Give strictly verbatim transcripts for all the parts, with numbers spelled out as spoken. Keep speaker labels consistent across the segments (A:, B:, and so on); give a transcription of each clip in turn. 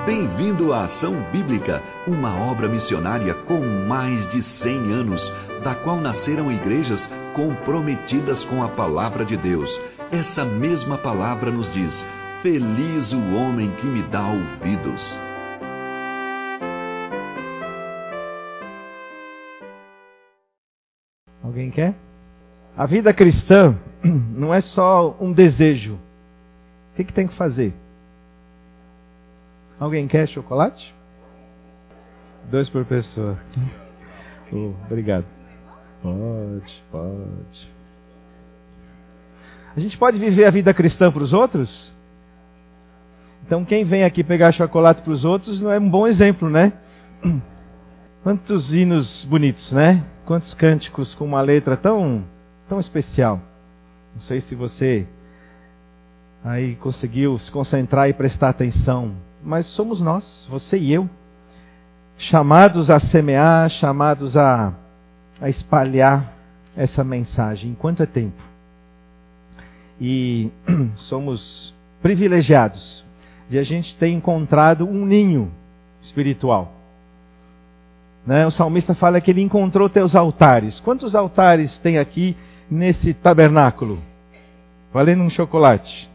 A: Bem-vindo à Ação Bíblica, uma obra missionária com mais de cem anos, da qual nasceram igrejas comprometidas com a palavra de Deus. Essa mesma palavra nos diz: feliz o homem que me dá ouvidos.
B: Alguém quer? A vida cristã não é só um desejo. O que, que tem que fazer? Alguém quer chocolate? Dois por pessoa. Oh, obrigado. Pode, pode. A gente pode viver a vida cristã para os outros? Então quem vem aqui pegar chocolate para os outros não é um bom exemplo, né? Quantos hinos bonitos, né? Quantos cânticos com uma letra tão, tão especial. Não sei se você aí conseguiu se concentrar e prestar atenção. Mas somos nós, você e eu, chamados a semear, chamados a, a espalhar essa mensagem enquanto é tempo. E somos privilegiados de a gente ter encontrado um ninho espiritual. Né? O salmista fala que ele encontrou teus altares. Quantos altares tem aqui nesse tabernáculo? Valendo um chocolate.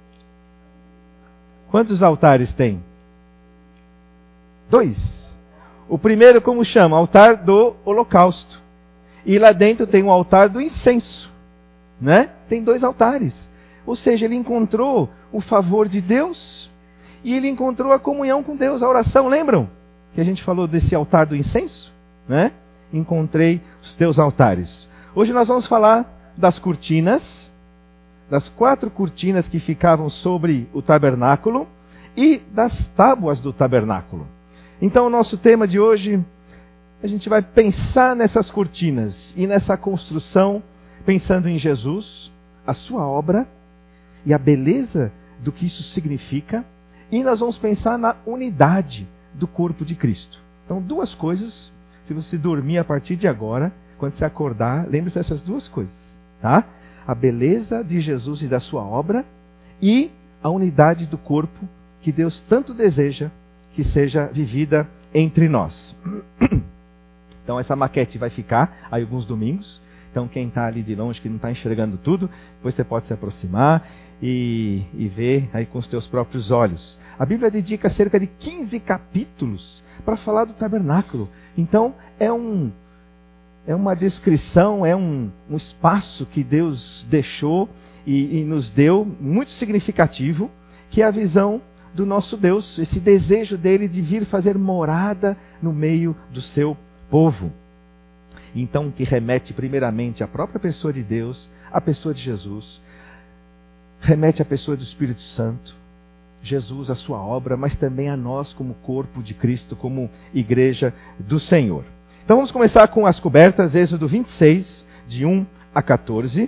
B: Quantos altares tem? Dois. O primeiro, como chama? Altar do holocausto. E lá dentro tem um altar do incenso. Né? Tem dois altares. Ou seja, ele encontrou o favor de Deus e ele encontrou a comunhão com Deus, a oração. Lembram que a gente falou desse altar do incenso? Né? Encontrei os teus altares. Hoje nós vamos falar das cortinas, das quatro cortinas que ficavam sobre o tabernáculo e das tábuas do tabernáculo. Então o nosso tema de hoje, a gente vai pensar nessas cortinas e nessa construção, pensando em Jesus, a sua obra e a beleza do que isso significa, e nós vamos pensar na unidade do corpo de Cristo. Então duas coisas, se você dormir a partir de agora, quando você acordar, lembre-se dessas duas coisas, tá? A beleza de Jesus e da sua obra e a unidade do corpo que Deus tanto deseja que seja vivida entre nós. Então essa maquete vai ficar aí alguns domingos. Então quem está ali de longe, que não está enxergando tudo, depois você pode se aproximar e, e ver aí com os teus próprios olhos. A Bíblia dedica cerca de quinze capítulos para falar do tabernáculo. Então é um... É uma descrição, é um, um espaço que Deus deixou e, e nos deu, muito significativo, que é a visão do nosso Deus, esse desejo dele de vir fazer morada no meio do seu povo. Então, que remete primeiramente à própria pessoa de Deus, à pessoa de Jesus, remete à pessoa do Espírito Santo, Jesus, a sua obra, mas também a nós como corpo de Cristo, como igreja do Senhor. Então vamos começar com as cobertas, Êxodo vinte e seis, de um a quatorze.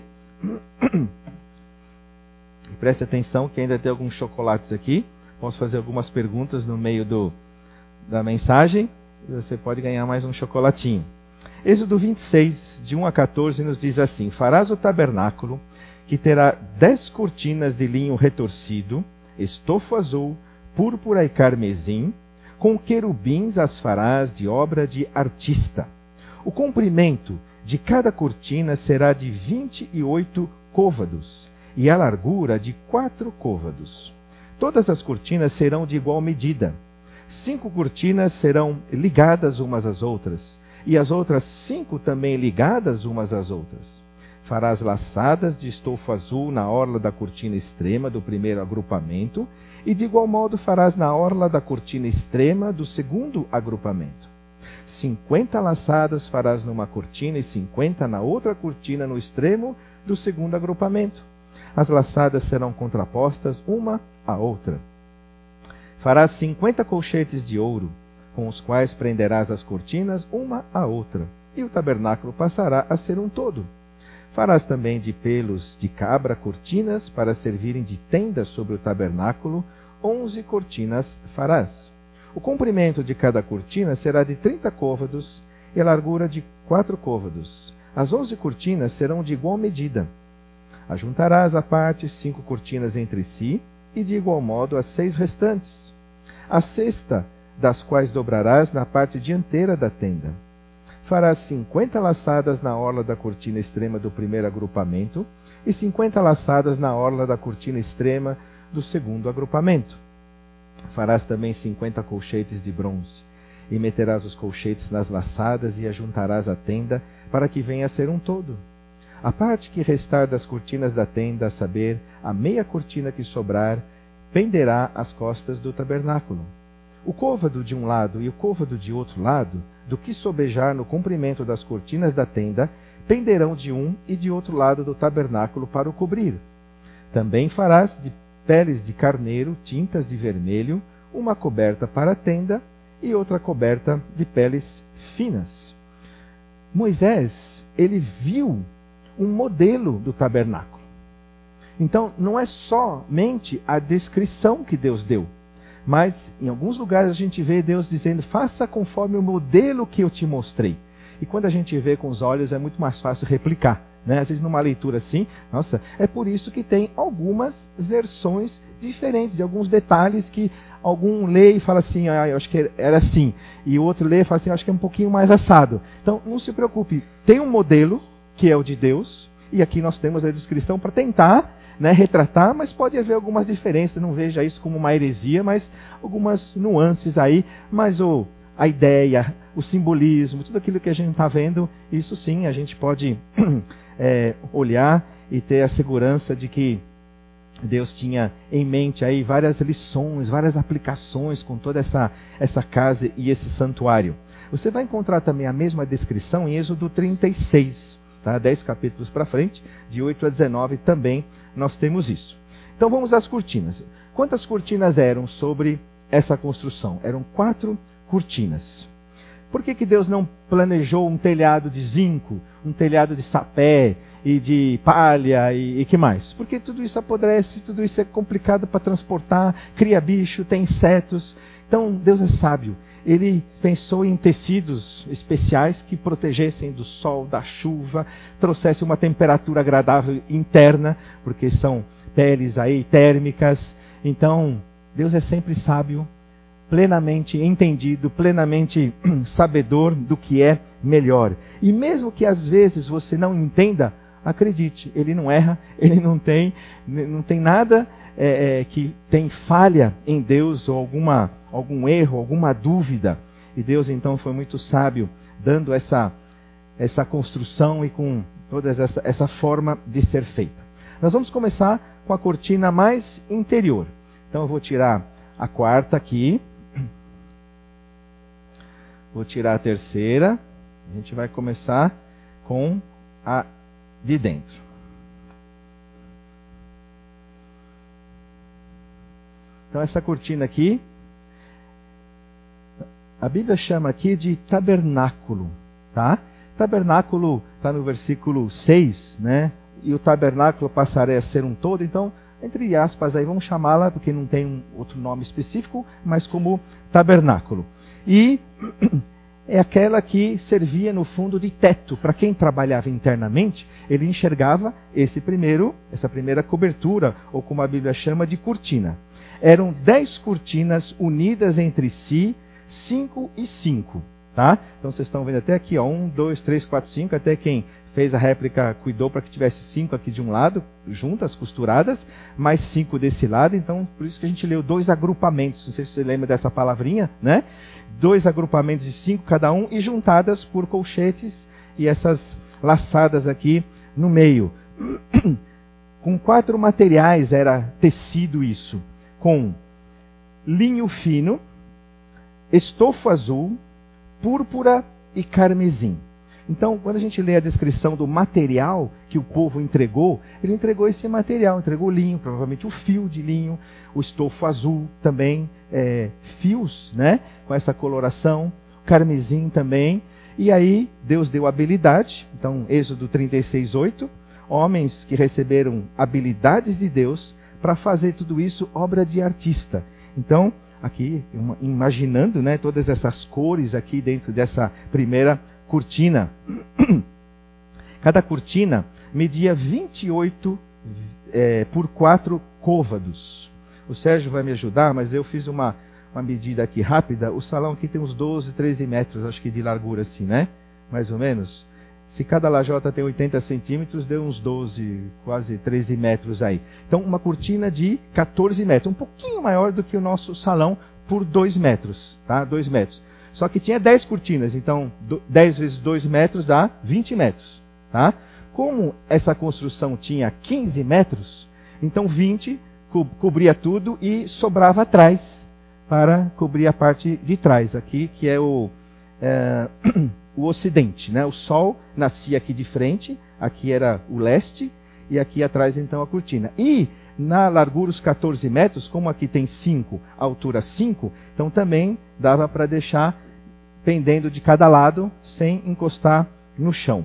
B: E preste atenção que ainda tem alguns chocolates aqui. Posso fazer algumas perguntas no meio do, da mensagem. E você pode ganhar mais um chocolatinho. Êxodo vinte e seis, de um a quatorze, nos diz assim: farás o tabernáculo, que terá dez cortinas de linho retorcido, estofo azul, púrpura e carmesim. Com querubins as farás de obra de artista. O comprimento de cada cortina será de vinte e oito côvados, e a largura de quatro côvados. Todas as cortinas serão de igual medida. Cinco cortinas serão ligadas umas às outras, e as outras cinco também ligadas umas às outras. Farás laçadas de estofo azul na orla da cortina extrema do primeiro agrupamento, e de igual modo farás na orla da cortina extrema do segundo agrupamento. Cinquenta laçadas farás numa cortina e cinquenta na outra cortina no extremo do segundo agrupamento. As laçadas serão contrapostas uma à outra. Farás cinquenta colchetes de ouro, com os quais prenderás as cortinas uma à outra, e o tabernáculo passará a ser um todo. Farás também de pelos de cabra cortinas para servirem de tendas sobre o tabernáculo, onze cortinas farás. O comprimento de cada cortina será de trinta côvados e a largura de quatro côvados. As onze cortinas serão de igual medida. Ajuntarás à parte cinco cortinas entre si e de igual modo as seis restantes. a cesta das quais dobrarás na parte dianteira da tenda. Farás cinquenta laçadas na orla da cortina extrema do primeiro agrupamento e cinquenta laçadas na orla da cortina extrema do segundo agrupamento. Farás também cinquenta colchetes de bronze, e meterás os colchetes nas laçadas e ajuntarás a tenda, para que venha a ser um todo. A parte que restar das cortinas da tenda, a saber, a meia cortina que sobrar, penderá às costas do tabernáculo. O côvado de um lado e o côvado de outro lado, do que sobejar no comprimento das cortinas da tenda, penderão de um e de outro lado do tabernáculo para o cobrir. Também farás de peles de carneiro tintas de vermelho, uma coberta para a tenda e outra coberta de peles finas. Moisés, ele viu um modelo do tabernáculo. Então, não é somente a descrição que Deus deu, mas em alguns lugares a gente vê Deus dizendo, faça conforme o modelo que eu te mostrei. E quando a gente vê com os olhos é muito mais fácil replicar. Né? Às vezes numa leitura assim, nossa, é por isso que tem algumas versões diferentes, de alguns detalhes que algum lê e fala assim, ah, eu acho que era assim, e o outro lê e fala assim, eu acho que é um pouquinho mais assado. Então não se preocupe, tem um modelo que é o de Deus, e aqui nós temos a descrição para tentar, né, retratar, mas pode haver algumas diferenças, não veja isso como uma heresia, mas algumas nuances aí, mas o, a ideia, o simbolismo, tudo aquilo que a gente está vendo, isso sim, a gente pode é, olhar e ter a segurança de que Deus tinha em mente aí várias lições, várias aplicações com toda essa, essa casa e esse santuário. Você vai encontrar também a mesma descrição em Êxodo trinta e seis, tá? dez capítulos para frente, de oito a dezenove também nós temos isso. Então vamos às cortinas. Quantas cortinas eram sobre essa construção? Eram quatro cortinas. Por que que Deus não planejou um telhado de zinco, um telhado de sapé e de palha e, e que mais? Porque tudo isso apodrece, tudo isso é complicado para transportar, cria bicho, tem insetos. Então Deus é sábio. Ele pensou em tecidos especiais que protegessem do sol, da chuva, trouxesse uma temperatura agradável interna, porque são peles aí térmicas. Então Deus é sempre sábio, plenamente entendido, plenamente sabedor do que é melhor. E mesmo que às vezes você não entenda, acredite, ele não erra, ele não tem, não tem nada é, é, que tem falha em Deus, ou alguma, algum erro, alguma dúvida. E Deus então foi muito sábio, dando essa, essa construção e com toda essa, essa forma de ser feita. Nós vamos começar com a cortina mais interior. Então eu vou tirar a quarta aqui. Vou tirar a terceira. A gente vai começar com a de dentro. Então essa cortina aqui, a Bíblia chama aqui de tabernáculo, tá? Tabernáculo está no versículo seis, né? E o tabernáculo passará a ser um todo, então, entre aspas, aí vamos chamá-la, porque não tem um outro nome específico, mas como tabernáculo. E é aquela que servia no fundo de teto. Para quem trabalhava internamente, ele enxergava esse primeiro, essa primeira cobertura, ou como a Bíblia chama, de cortina. Eram dez cortinas unidas entre si, cinco e cinco. Tá? Então vocês estão vendo até aqui, ó, um, dois, três, quatro, cinco, até quem fez a réplica cuidou para que tivesse cinco aqui de um lado, juntas, costuradas, mais cinco desse lado. Então, por isso que a gente leu dois agrupamentos. Não sei se você lembra dessa palavrinha, né? Dois agrupamentos de cinco cada um e juntadas por colchetes e essas laçadas aqui no meio. Com quatro materiais era tecido isso. Com linho fino, estofo azul, púrpura e carmesim. Então, quando a gente lê a descrição do material que o povo entregou, ele entregou esse material, entregou linho, provavelmente o fio de linho, o estofo azul também, é, fios, né, com essa coloração, carmesim também. E aí, Deus deu habilidade, então, Êxodo trinta e seis, oito, homens que receberam habilidades de Deus para fazer tudo isso, obra de artista. Então, aqui, imaginando, né, todas essas cores aqui dentro dessa primeira cortina. Cada cortina media vinte e oito é, por quatro côvados. O Sérgio vai me ajudar, mas eu fiz uma, uma medida aqui rápida, o salão aqui tem uns doze, treze metros, acho que de largura assim, né? Mais ou menos. Se cada lajota tem oitenta centímetros, deu uns doze, quase treze metros aí. Então, uma cortina de quatorze metros, um pouquinho maior do que o nosso salão por dois metros, tá? dois metros. Só que tinha dez cortinas, então dez vezes dois metros dá vinte metros, tá? Como essa construção tinha quinze metros, então vinte co- cobria tudo e sobrava atrás para cobrir a parte de trás aqui, que é o... É, o ocidente, né? O sol nascia aqui de frente, aqui era o leste, e aqui atrás então a cortina. E na largura os quatorze metros, como aqui tem cinco, a altura cinco, então também dava para deixar pendendo de cada lado, sem encostar no chão.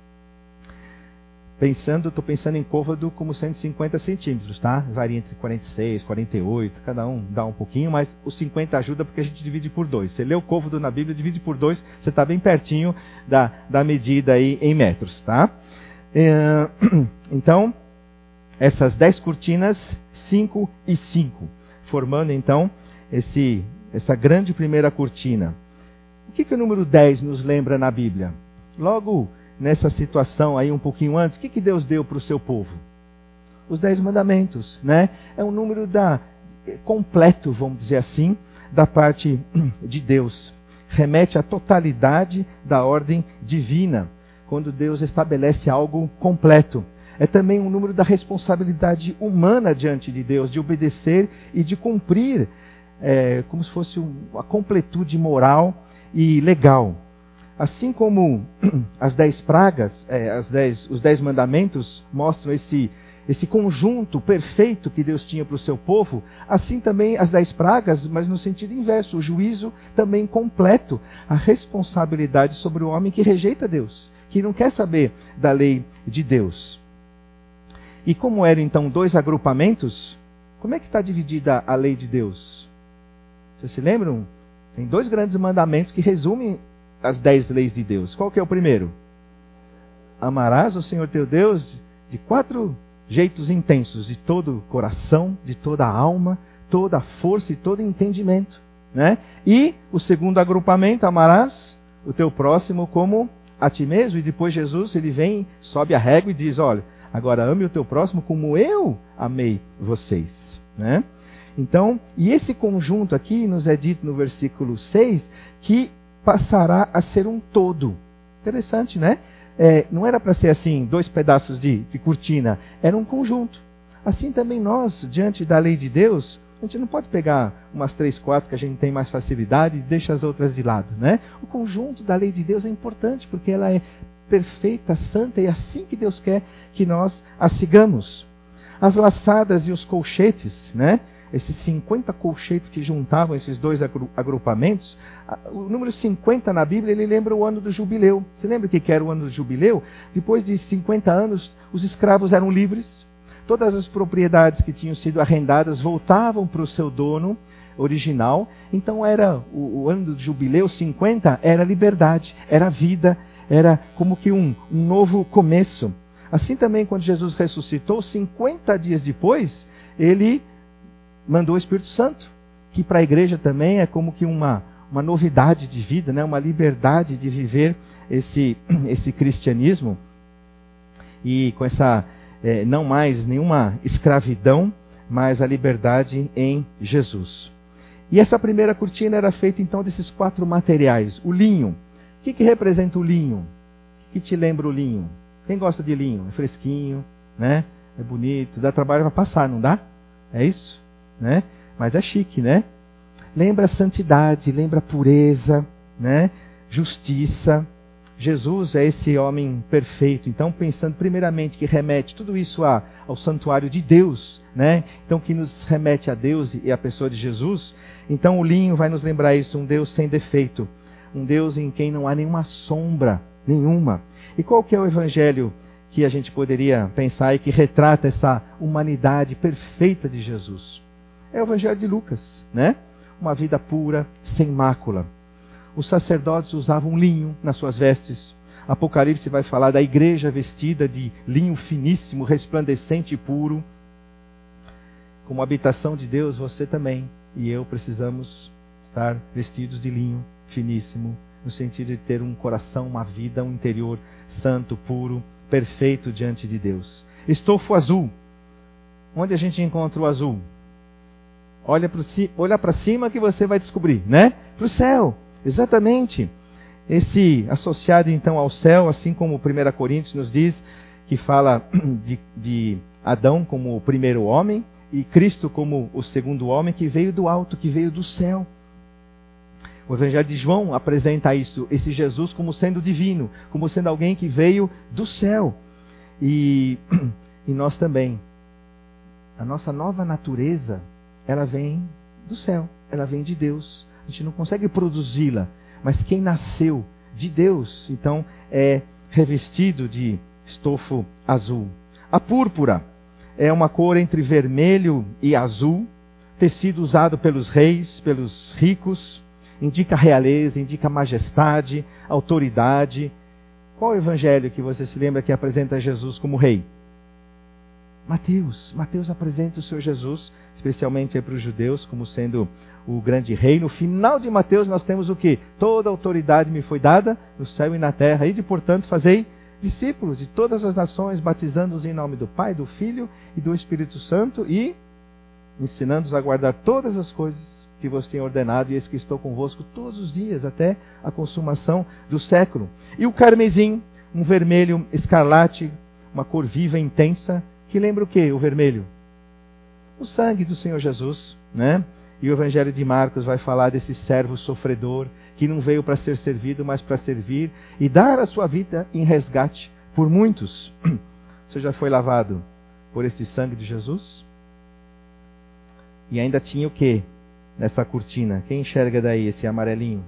B: Pensando, estou pensando em côvado como cento e cinquenta centímetros, tá? Varia entre quarenta e seis, quarenta e oito, cada um dá um pouquinho, mas o cinquenta ajuda porque a gente divide por dois. Você lê o côvado na Bíblia, divide por dois, você está bem pertinho da, da medida aí em metros, tá? É, então, essas dez cortinas, cinco e cinco, formando então esse, essa grande primeira cortina. O que, que o número dez nos lembra na Bíblia? Logo nessa situação aí um pouquinho antes, o que, que Deus deu para o seu povo? Os dez mandamentos, né? É um número da, completo, vamos dizer assim, da parte de Deus. Remete à totalidade da ordem divina, quando Deus estabelece algo completo. É também um número da responsabilidade humana diante de Deus, de obedecer e de cumprir, é, como se fosse a completude moral e legal. Assim como as dez pragas, é, as dez, os dez mandamentos mostram esse, esse conjunto perfeito que Deus tinha para o seu povo, assim também as dez pragas, mas no sentido inverso, o juízo também completo, a responsabilidade sobre o homem que rejeita Deus, que não quer saber da lei de Deus. E como eram então dois agrupamentos, como é que está dividida a lei de Deus? Vocês se lembram? Tem dois grandes mandamentos que resumem as dez leis de Deus. Qual que é o primeiro? Amarás o Senhor teu Deus de quatro jeitos intensos, de todo o coração, de toda a alma, toda a força e todo entendimento, né? E o segundo agrupamento, amarás o teu próximo como a ti mesmo. E depois Jesus, ele vem, sobe a régua e diz, olha, agora ame o teu próximo como eu amei vocês, né? Então, e esse conjunto aqui nos é dito no versículo seis, que passará a ser um todo. Interessante, né? É, não era para ser assim, dois pedaços de, de cortina, era um conjunto. Assim também nós, diante da lei de Deus, a gente não pode pegar umas três, quatro que a gente tem mais facilidade e deixa as outras de lado, né? O conjunto da lei de Deus é importante, porque ela é perfeita, santa, e é assim que Deus quer que nós a sigamos. As laçadas e os colchetes, né? Esses cinquenta colchetes que juntavam esses dois agrupamentos, o número cinquenta na Bíblia, ele lembra o ano do jubileu. Você lembra o que era o ano do jubileu? Depois de cinquenta anos, os escravos eram livres, todas as propriedades que tinham sido arrendadas voltavam para o seu dono original. Então era o, o ano do jubileu, cinquenta, era liberdade, era vida, era como que um, um novo começo. Assim também, quando Jesus ressuscitou, cinquenta dias depois, ele mandou o Espírito Santo, que para a igreja também é como que uma, uma novidade de vida, né? Uma liberdade de viver esse, esse cristianismo, e com essa, é, não mais nenhuma escravidão, mas a liberdade em Jesus. E essa primeira cortina era feita então desses quatro materiais. O linho. O que, que representa o linho? O que, que te lembra o linho? Quem gosta de linho? É fresquinho, né? É bonito, dá trabalho para passar, não dá? É isso? Né? Mas é chique, né? Lembra santidade, lembra pureza, né? Justiça. Jesus é esse homem perfeito. Então, pensando primeiramente que remete tudo isso a, ao santuário de Deus, né? Então, que nos remete a Deus e a pessoa de Jesus. Então, o linho vai nos lembrar isso, um Deus sem defeito, um Deus em quem não há nenhuma sombra, nenhuma. E qual que é o evangelho que a gente poderia pensar e que retrata essa humanidade perfeita de Jesus? É o Evangelho de Lucas, né? Uma vida pura, sem mácula. Os sacerdotes usavam linho nas suas vestes. Apocalipse vai falar da igreja vestida de linho finíssimo, resplandecente e puro. Como habitação de Deus, você também e eu precisamos estar vestidos de linho finíssimo, no sentido de ter um coração, uma vida, um interior santo, puro, perfeito diante de Deus. Estofo azul. Onde a gente encontra o azul? Olha para olha para cima que você vai descobrir, né? Para o céu, exatamente. Esse associado então ao céu, assim como primeira Coríntios nos diz, que fala de, de Adão como o primeiro homem e Cristo como o segundo homem, que veio do alto, que veio do céu. O Evangelho de João apresenta isso, esse Jesus como sendo divino, como sendo alguém que veio do céu. E, e nós também. A nossa nova natureza, ela vem do céu, ela vem de Deus. A gente não consegue produzi-la, mas quem nasceu de Deus, então é revestido de estofo azul. A púrpura é uma cor entre vermelho e azul, tecido usado pelos reis, pelos ricos, indica realeza, indica majestade, autoridade. Qual o evangelho que você se lembra que apresenta Jesus como rei? Mateus. Mateus apresenta o Senhor Jesus, especialmente para os judeus, como sendo o grande rei. No final de Mateus nós temos o quê? Toda autoridade me foi dada no céu e na terra. E de, portanto, fazei discípulos de todas as nações, batizando-os em nome do Pai, do Filho e do Espírito Santo e ensinando-os a guardar todas as coisas que vos tenho ordenado, e eis que estou convosco todos os dias, até a consumação do século. E o carmesim, um vermelho escarlate, uma cor viva e intensa, que lembra o quê? O vermelho? O sangue do Senhor Jesus, né? E o Evangelho de Marcos vai falar desse servo sofredor, que não veio para ser servido, mas para servir e dar a sua vida em resgate por muitos. Você já foi lavado por este sangue de Jesus? E ainda tinha o quê nessa cortina? Quem enxerga daí esse amarelinho?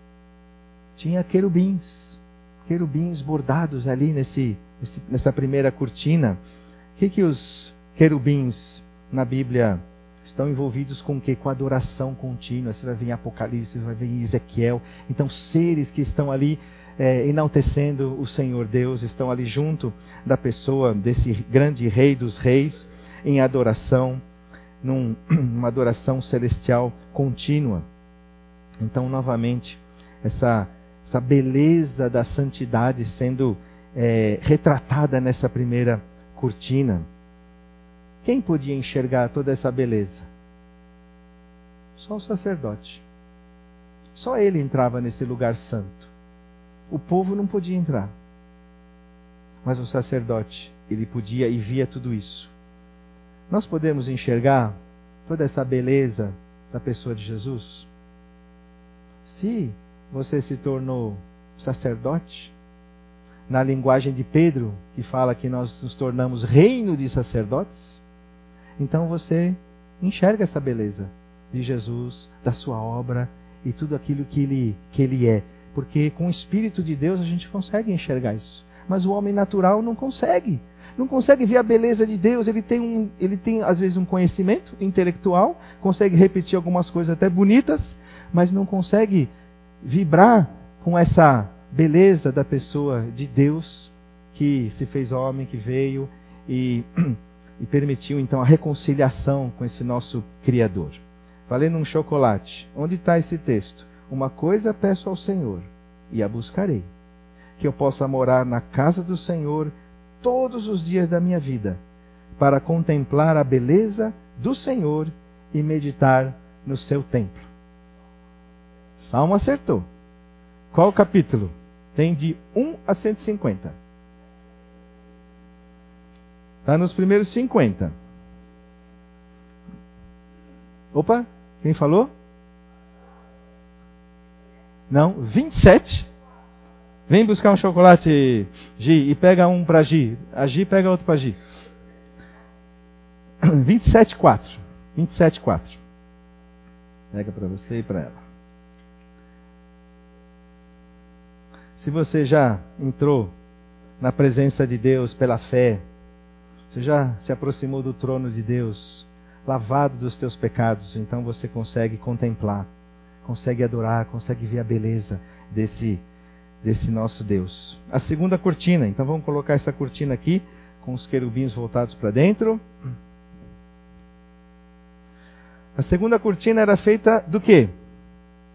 B: Tinha querubins, querubins bordados ali nesse, nesse, nessa primeira cortina. O que, que os querubins na Bíblia estão envolvidos com o quê? Com adoração contínua. Você vai ver em Apocalipse, você vai ver em Ezequiel. Então, seres que estão ali é, enaltecendo o Senhor Deus, estão ali junto da pessoa desse grande rei dos reis, em adoração, num, numa adoração celestial contínua. Então, novamente, essa, essa beleza da santidade sendo é, retratada nessa primeira cortina. Quem podia enxergar toda essa beleza? Só o sacerdote. Só ele entrava nesse lugar santo. O povo não podia entrar. Mas o sacerdote, ele podia e via tudo isso. Nós podemos enxergar toda essa beleza da pessoa de Jesus? Se você se tornou sacerdote, na linguagem de Pedro, que fala que nós nos tornamos reino de sacerdotes, então você enxerga essa beleza de Jesus, da sua obra e tudo aquilo que ele, que ele é. Porque com o Espírito de Deus a gente consegue enxergar isso. Mas o homem natural não consegue. Não consegue ver a beleza de Deus. Ele tem, um, ele tem às vezes um conhecimento intelectual, consegue repetir algumas coisas até bonitas, mas não consegue vibrar com essa beleza da pessoa de Deus que se fez homem, que veio e... e permitiu então a reconciliação com esse nosso Criador. Valendo um chocolate. Onde está esse texto? Uma coisa peço ao Senhor, e a buscarei, que eu possa morar na casa do Senhor todos os dias da minha vida, para contemplar a beleza do Senhor e meditar no seu templo. Salmo acertou. Qual o capítulo? Tem de um a cento e cinquenta. Está nos primeiros cinquenta. Opa, quem falou? Não, vinte e sete. Vem buscar um chocolate, Gi, e pega um para Gi. A Gi pega outro para Gi. vinte e sete, quatro. vinte e sete, quatro. Pega para você e para ela. Se você já entrou na presença de Deus pela fé, você já se aproximou do trono de Deus, lavado dos teus pecados, então você consegue contemplar, consegue adorar, consegue ver a beleza desse, desse nosso Deus. A segunda cortina, então vamos colocar essa cortina aqui, com os querubins voltados para dentro. A segunda cortina era feita do quê?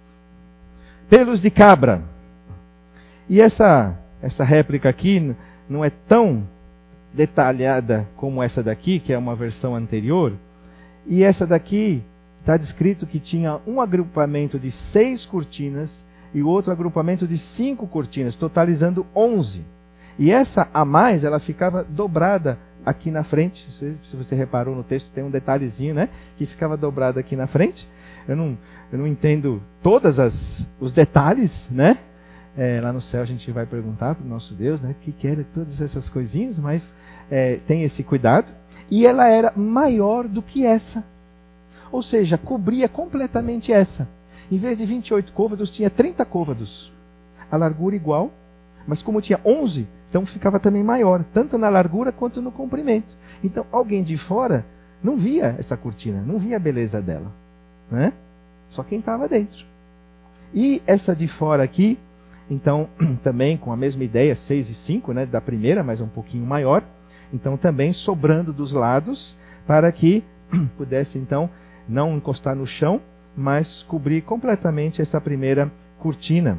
B: pelos de cabra. E essa, essa réplica aqui não é tão detalhada como essa daqui, que é uma versão anterior. E essa daqui está descrito que tinha um agrupamento de seis cortinas e outro agrupamento de cinco cortinas, totalizando onze. E essa a mais, ela ficava dobrada aqui na frente. Se você reparou no texto, tem um detalhezinho, né? Que ficava dobrada aqui na frente. Eu não, eu não entendo todos os detalhes, né? É, lá no céu a gente vai perguntar para o nosso Deus, né? O que que era todas essas coisinhas, mas é, tem esse cuidado. E ela era maior do que essa. Ou seja, cobria completamente essa. Em vez de vinte e oito côvados, tinha trinta côvados. A largura igual, mas como tinha onze, então ficava também maior, tanto na largura quanto no comprimento. Então alguém de fora não via essa cortina, não via a beleza dela, né? Só quem estava dentro. E essa de fora aqui, então também com a mesma ideia, seis e cinco, né, da primeira, mas um pouquinho maior. Então também sobrando dos lados, para que pudesse então não encostar no chão, mas cobrir completamente essa primeira cortina.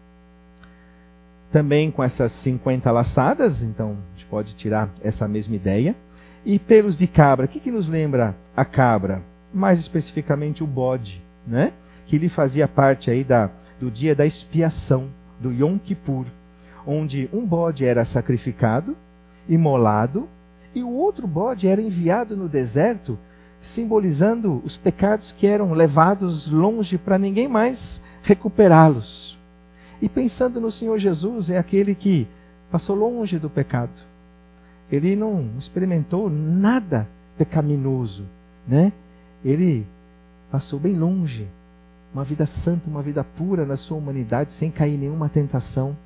B: Também com essas cinquenta laçadas, então a gente pode tirar essa mesma ideia. E pelos de cabra, o que, que nos lembra a cabra? Mais especificamente o bode, né? Que ele fazia parte aí da, do dia da expiação, do Yom Kippur, onde um bode era sacrificado, imolado, e o outro bode era enviado no deserto, simbolizando os pecados que eram levados longe para ninguém mais recuperá-los. E pensando no Senhor Jesus, é aquele que passou longe do pecado. Ele não experimentou nada pecaminoso, né? Ele passou bem longe, uma vida santa, uma vida pura na sua humanidade, sem cair em nenhuma tentação.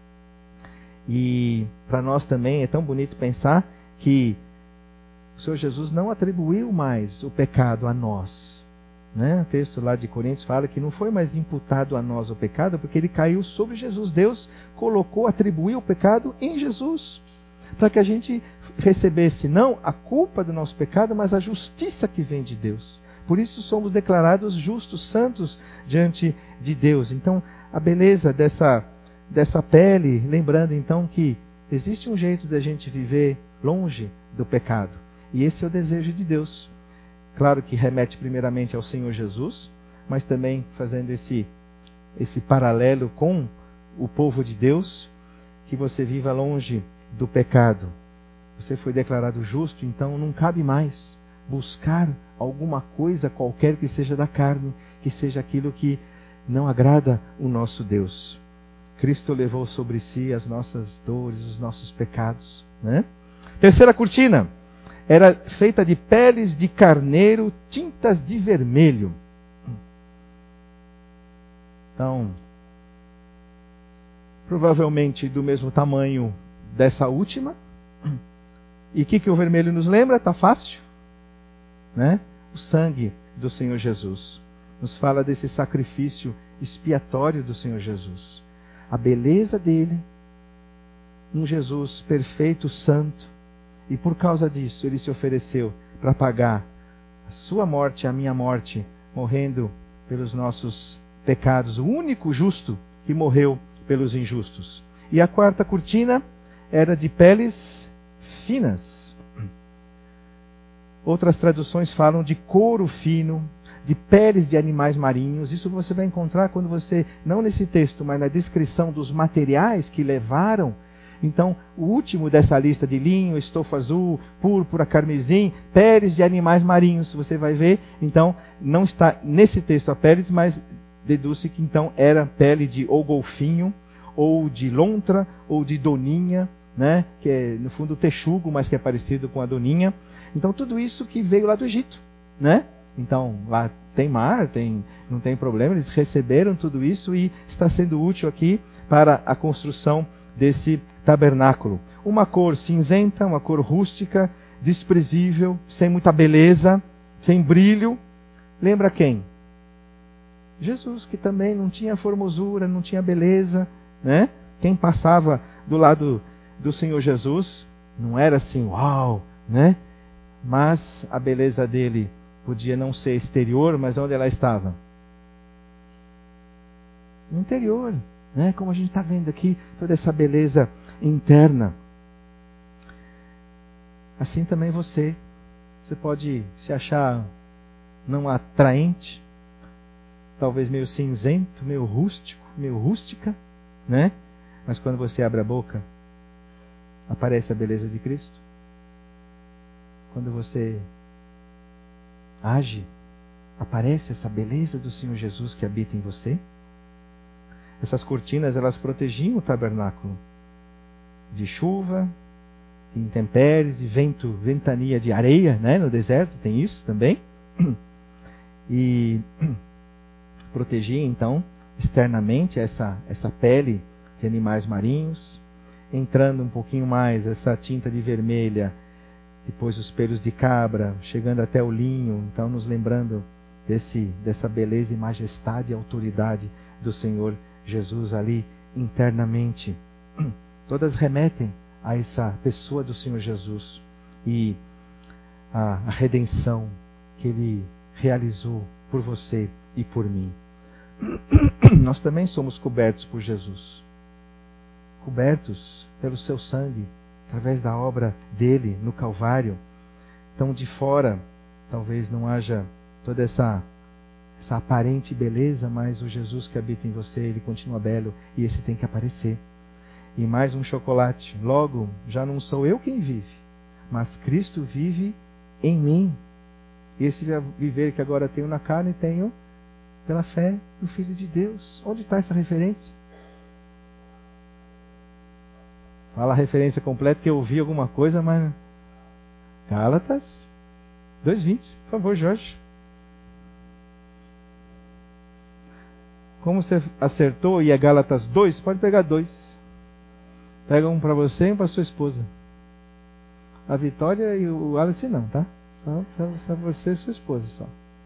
B: E para nós também é tão bonito pensar que o Senhor Jesus não atribuiu mais o pecado a nós. Né? O texto lá de Coríntios fala que não foi mais imputado a nós o pecado, porque ele caiu sobre Jesus. Deus colocou, atribuiu o pecado em Jesus, para que a gente recebesse não a culpa do nosso pecado, mas a justiça que vem de Deus. Por isso somos declarados justos, santos diante de Deus. Então, a beleza dessa, dessa pele, lembrando então que existe um jeito de a gente viver longe do pecado. E esse é o desejo de Deus. Claro que remete primeiramente ao Senhor Jesus, mas também fazendo esse, esse paralelo com o povo de Deus, que você viva longe do pecado. Você foi declarado justo, então não cabe mais buscar alguma coisa qualquer que seja da carne, que seja aquilo que não agrada o nosso Deus. Cristo levou sobre si as nossas dores, os nossos pecados, né? Terceira cortina era feita de peles de carneiro, tintas de vermelho. Então, provavelmente do mesmo tamanho dessa última. E o que, que o vermelho nos lembra? Está fácil, né? O sangue do Senhor Jesus. Nos fala desse sacrifício expiatório do Senhor Jesus. A beleza dele, um Jesus perfeito, santo. E por causa disso, ele se ofereceu para pagar a sua morte, a minha morte, morrendo pelos nossos pecados. O único justo que morreu pelos injustos. E a quarta cortina era de peles finas. Outras traduções falam de couro fino, de peles de animais marinhos. Isso você vai encontrar quando você, não nesse texto, mas na descrição dos materiais que levaram. Então, o último dessa lista de linho, estofa azul, púrpura, carmesim, peles de animais marinhos, você vai ver. Então, não está nesse texto a peles, mas deduz-se que então era pele de ou golfinho, ou de lontra, ou de doninha, né? Que é no fundo o texugo, mas que é parecido com a doninha. Então, tudo isso que veio lá do Egito, né? Então, lá tem mar, tem, não tem problema, eles receberam tudo isso e está sendo útil aqui para a construção desse tabernáculo. Uma cor cinzenta, uma cor rústica, desprezível, sem muita beleza, sem brilho. Lembra quem? Jesus, que também não tinha formosura, não tinha beleza, né? Quem passava do lado do Senhor Jesus não era assim, uau, né? Mas a beleza dele podia não ser exterior, mas onde ela estava? no interior, né? Como a gente está vendo aqui, toda essa beleza interna. Assim também você, você pode se achar não atraente, talvez meio cinzento, meio rústico, meio rústica, né? Mas quando você abre a boca, aparece a beleza de Cristo. Quando você age, aparece essa beleza do Senhor Jesus que habita em você. Essas cortinas, elas protegiam o tabernáculo de chuva, de intempéries, de vento, ventania de areia, né? No deserto tem isso também. E protegia então externamente essa, essa pele de animais marinhos, entrando um pouquinho mais essa tinta de vermelha, depois os pelos de cabra, chegando até o linho, então nos lembrando desse, dessa beleza e majestade e autoridade do Senhor Jesus ali internamente. Todas remetem a essa pessoa do Senhor Jesus e a, a redenção que Ele realizou por você e por mim. Nós também somos cobertos por Jesus, cobertos pelo seu sangue, através da obra dele no Calvário. Então, de fora, talvez não haja toda essa, essa aparente beleza, mas o Jesus que habita em você, ele continua belo e esse tem que aparecer. E mais um chocolate. Logo, já não sou eu quem vive, mas Cristo vive em mim. Esse viver que agora tenho na carne, tenho pela fé no Filho de Deus. Onde está essa referência? Fala a referência completa, que eu ouvi alguma coisa, mas... Gálatas dois vinte, por favor, Jorge. Como você acertou e é Gálatas dois, pode pegar dois. Pega um para você e um para sua esposa. A Vitória e o Alice não, tá? Só, só, só você e sua esposa, só.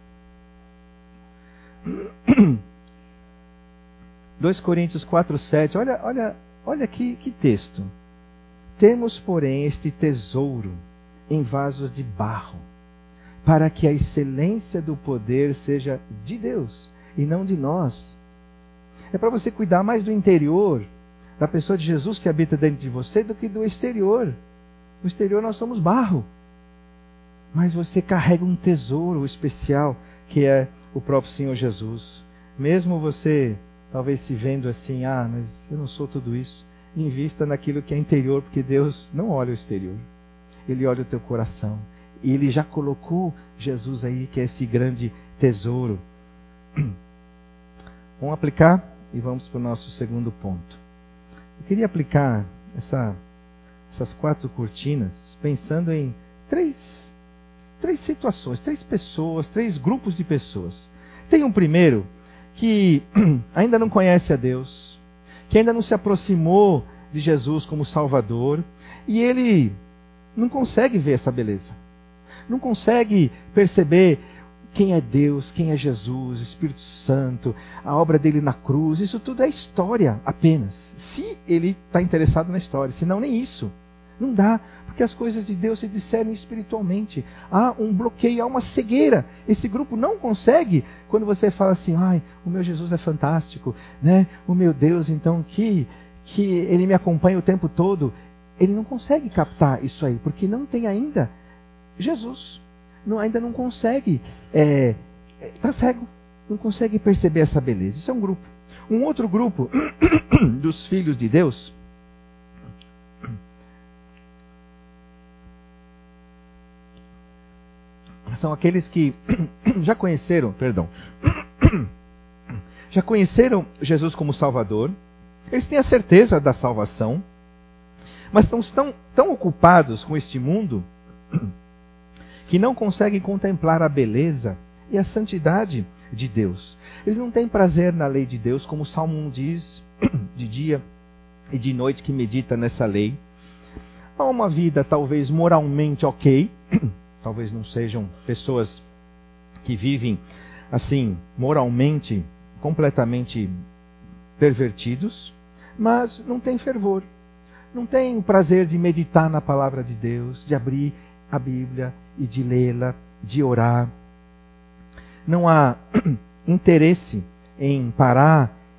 B: dois Coríntios quatro, sete. Olha, olha, olha que, que texto. Temos, porém, este tesouro em vasos de barro, para que a excelência do poder seja de Deus e não de nós. É para você cuidar mais do interior, da pessoa de Jesus que habita dentro de você, do que do exterior. No exterior nós somos barro, mas você carrega um tesouro especial que é o próprio Senhor Jesus. Mesmo você talvez se vendo assim, ah, mas eu não sou tudo isso, invista naquilo que é interior, porque Deus não olha o exterior, Ele olha o teu coração. E Ele já colocou Jesus aí, que é esse grande tesouro. Vamos aplicar e vamos para o nosso segundo ponto. Eu queria aplicar essa, essas quatro cortinas pensando em três, três situações, três pessoas, três grupos de pessoas. Tem um primeiro que ainda não conhece a Deus, que ainda não se aproximou de Jesus como Salvador, e ele não consegue ver essa beleza, não consegue perceber quem é Deus, quem é Jesus, Espírito Santo, a obra dele na cruz. Isso tudo é história apenas, se ele está interessado na história. Senão nem isso, não dá, porque as coisas de Deus se discernem espiritualmente. Há um bloqueio, há uma cegueira. Esse grupo não consegue, quando você fala assim, ai, o meu Jesus é fantástico, né? O meu Deus, então, que, que ele me acompanha o tempo todo. Ele não consegue captar isso aí, porque não tem ainda Jesus. Não, ainda não consegue, é, está cego, não consegue perceber essa beleza. Isso é um grupo. Um outro grupo dos filhos de Deus são aqueles que já conheceram, perdão, já conheceram Jesus como Salvador. Eles têm a certeza da salvação, mas estão tão, tão ocupados com este mundo que não conseguem contemplar a beleza e a santidade de Deus. Eles não têm prazer na lei de Deus, como o Salmo um diz, de dia e de noite que medita nessa lei. Há uma vida talvez moralmente ok, talvez não sejam pessoas que vivem assim, moralmente, completamente pervertidos, mas não tem fervor, não tem o prazer de meditar na palavra de Deus, de abrir a Bíblia e de lê-la, de orar. Não há interesse em parar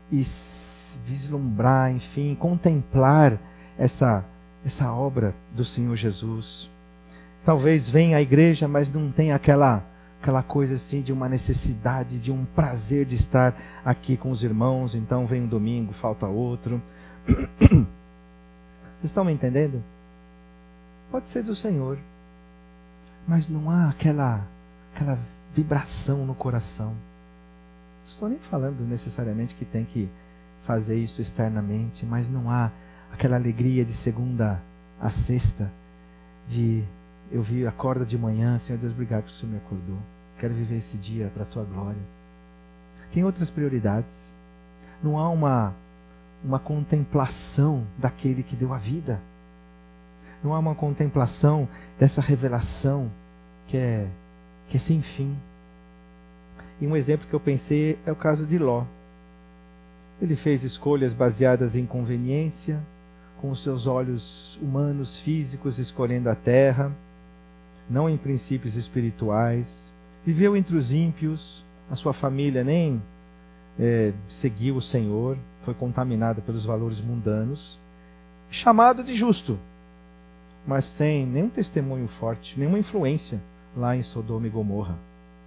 B: e vislumbrar, enfim, contemplar essa, essa obra do Senhor Jesus. Talvez venha à igreja, mas não tenha aquela, aquela coisa assim de uma necessidade, de um prazer de estar aqui com os irmãos. Então vem um domingo, falta outro. Vocês estão me entendendo? Pode ser do Senhor, mas não há aquela, aquela vibração no coração. Não estou nem falando necessariamente que tem que fazer isso externamente, mas não há aquela alegria de segunda a sexta, de eu vi, acorda de manhã, Senhor Deus, obrigado por que o Senhor me acordou. Quero viver esse dia para a Tua glória. Tem outras prioridades. Não há uma, uma contemplação daquele que deu a vida. Não há uma contemplação dessa revelação que é, que é sem fim. E um exemplo que eu pensei é o caso de Ló. Ele fez escolhas baseadas em conveniência, com os seus olhos humanos, físicos, escolhendo a terra, não em princípios espirituais. Viveu entre os ímpios, a sua família nem é, seguiu o Senhor, foi contaminada pelos valores mundanos, chamado de justo, mas sem nenhum testemunho forte, nenhuma influência lá em Sodoma e Gomorra.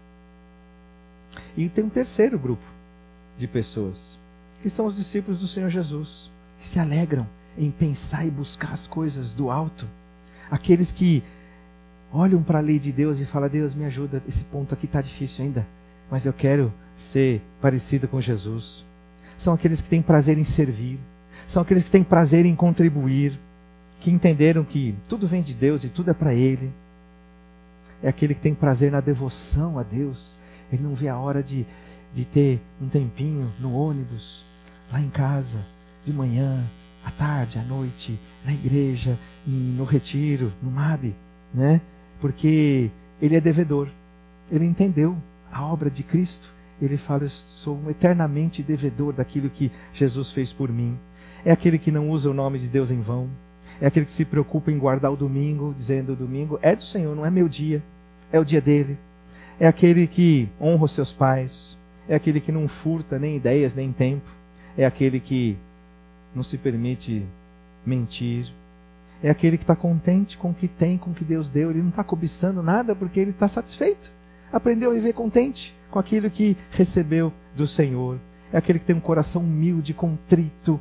B: E tem um terceiro grupo de pessoas, que são os discípulos do Senhor Jesus, que se alegram em pensar e buscar as coisas do alto. Aqueles que olham para a lei de Deus e falam, Deus me ajuda, esse ponto aqui está difícil ainda, mas eu quero ser parecido com Jesus. São aqueles que têm prazer em servir, são aqueles que têm prazer em contribuir, que entenderam que tudo vem de Deus e tudo é para Ele. É aquele que tem prazer na devoção a Deus. Ele não vê a hora de, de ter um tempinho no ônibus, lá em casa, de manhã, à tarde, à noite, na igreja, no retiro, no M A B, né? Porque ele é devedor. Ele entendeu a obra de Cristo. Ele fala, eu sou eternamente devedor daquilo que Jesus fez por mim. É aquele que não usa o nome de Deus em vão. É aquele que se preocupa em guardar o domingo, dizendo o domingo é do Senhor, não é meu dia, é o dia dele. É aquele que honra os seus pais. É aquele que não furta nem ideias, nem tempo. É aquele que não se permite mentir. É aquele que está contente com o que tem, com o que Deus deu. Ele não está cobiçando nada porque ele está satisfeito. Aprendeu a viver contente com aquilo que recebeu do Senhor. É aquele que tem um coração humilde, contrito,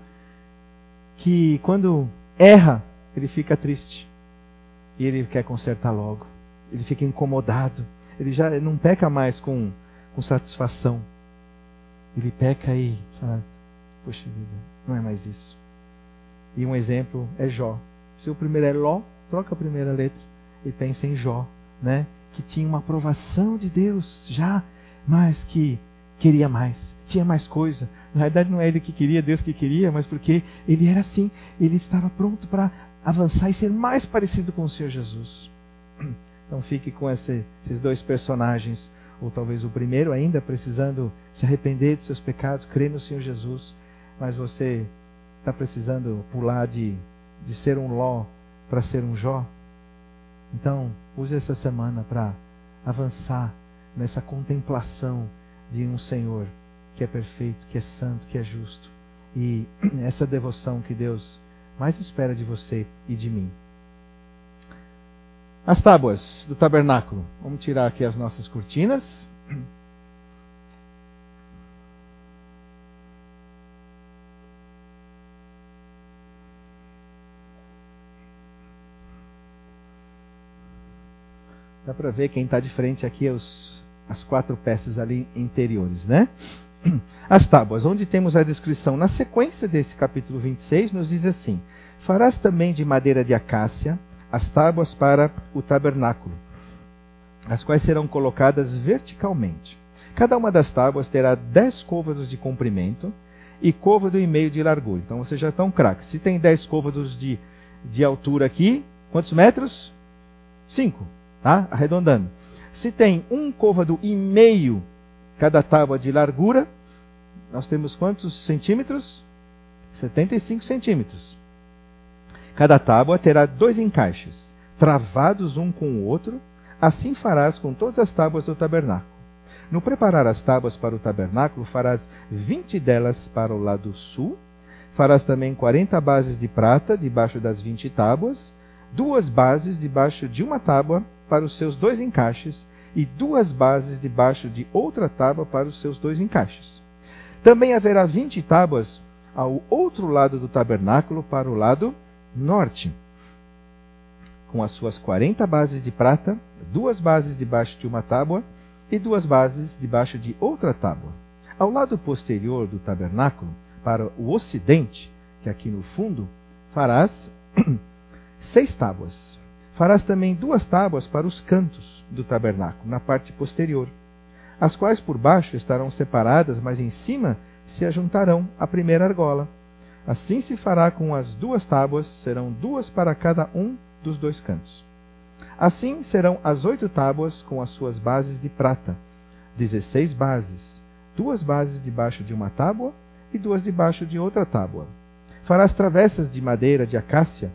B: que quando erra, ele fica triste. E ele quer consertar logo. Ele fica incomodado. Ele já não peca mais com, com satisfação. Ele peca e fala, poxa vida, não é mais isso. E um exemplo é Jó. Se o primeiro é Ló, troca a primeira letra e pensa em Jó, né? Que tinha uma aprovação de Deus já, mas que queria mais, tinha mais coisa. Na verdade não é ele que queria, Deus que queria, mas porque ele era assim, ele estava pronto para avançar e ser mais parecido com o Senhor Jesus. Então fique com esse, esses dois personagens, ou talvez o primeiro ainda precisando se arrepender de seus pecados, crer no Senhor Jesus, mas você está precisando pular de, de ser um Ló para ser um Jó. Então use essa semana para avançar nessa contemplação de um Senhor que é perfeito, que é santo, que é justo, e essa devoção que Deus mais espera de você e de mim. As tábuas do tabernáculo. Vamos tirar aqui as nossas cortinas. Dá para ver quem está de frente aqui, os, as quatro peças ali interiores, né? As tábuas, onde temos a descrição na sequência desse capítulo vinte e seis, nos diz assim: farás também de madeira de acácia as tábuas para o tabernáculo, as quais serão colocadas verticalmente. Cada uma das tábuas terá dez côvados de comprimento e côvado e meio de largura. Então vocês já estão craques. Se tem dez côvados de, de altura aqui, quantos metros? Cinco, tá? Arredondando. Se tem um côvado e meio cada tábua de largura, nós temos quantos centímetros? setenta e cinco centímetros. Cada tábua terá dois encaixes, travados um com o outro, assim farás com todas as tábuas do tabernáculo. No preparar as tábuas para o tabernáculo, farás vinte delas para o lado sul. Farás também quarenta bases de prata debaixo das vinte tábuas, duas bases debaixo de uma tábua para os seus dois encaixes, e duas bases debaixo de outra tábua para os seus dois encaixes. Também haverá vinte tábuas ao outro lado do tabernáculo, para o lado norte, com as suas quarenta bases de prata, duas bases debaixo de uma tábua e duas bases debaixo de outra tábua. Ao lado posterior do tabernáculo, para o ocidente, que aqui no fundo, farás seis tábuas. Farás também duas tábuas para os cantos do tabernáculo, na parte posterior, as quais por baixo estarão separadas, mas em cima se ajuntarão à primeira argola. Assim se fará com as duas tábuas, serão duas para cada um dos dois cantos. Assim serão as oito tábuas com as suas bases de prata, dezesseis bases, duas bases debaixo de uma tábua e duas debaixo de outra tábua. Farás travessas de madeira de acácia,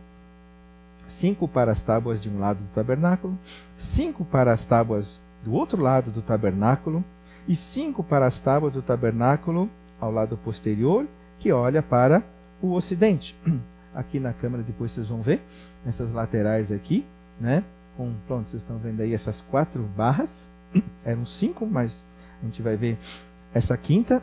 B: cinco para as tábuas de um lado do tabernáculo, cinco para as tábuas do outro lado do tabernáculo, e cinco para as tábuas do tabernáculo ao lado posterior, que olha para o ocidente. Aqui na câmera depois vocês vão ver, nessas laterais aqui, né? Com, pronto, vocês estão vendo aí essas quatro barras, eram cinco, mas a gente vai ver essa quinta.